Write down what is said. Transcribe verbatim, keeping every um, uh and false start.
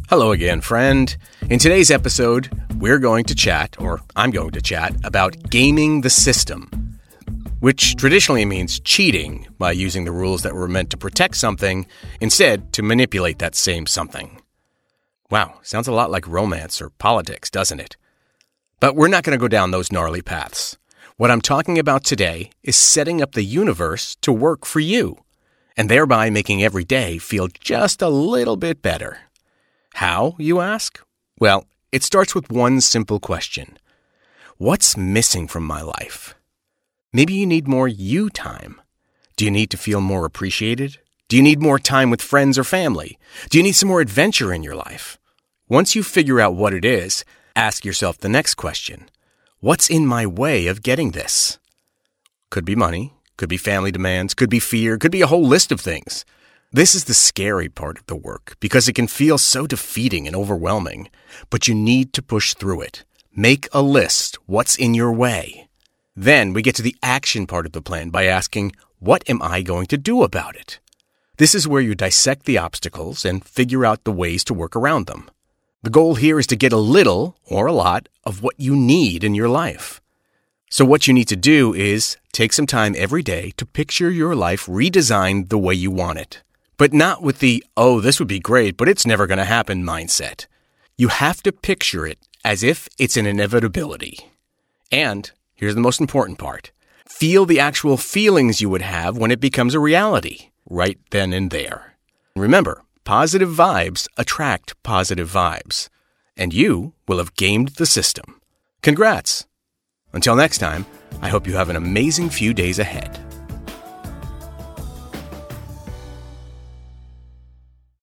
Hello again, friend. In today's episode, we're going to chat, or I'm going to chat, about gaming the system, which traditionally means cheating by using the rules that were meant to protect something, instead to manipulate that same something. Wow, sounds a lot like romance or politics, doesn't it? But we're not going to go down those gnarly paths. What I'm talking about today is setting up the universe to work for you, and thereby making every day feel just a little bit better. How, you ask? Well, it starts with one simple question. What's missing from my life? Maybe you need more you time. Do you need to feel more appreciated? Do you need more time with friends or family? Do you need some more adventure in your life? Once you figure out what it is, ask yourself the next question. What's in my way of getting this? Could be money, could be family demands, could be fear, could be a whole list of things. This is the scary part of the work because it can feel so defeating and overwhelming, but you need to push through it. Make a list. What's in your way? Then we get to the action part of the plan by asking, what am I going to do about it? This is where you dissect the obstacles and figure out the ways to work around them. The goal here is to get a little, or a lot, of what you need in your life. So what you need to do is take some time every day to picture your life redesigned the way you want it. But not with the, oh, this would be great, but it's never going to happen mindset. You have to picture it as if it's an inevitability. And here's the most important part. Feel the actual feelings you would have when it becomes a reality, right then and there. Remember, positive vibes attract positive vibes, and you will have gamed the system. Congrats! Until next time, I hope you have an amazing few days ahead.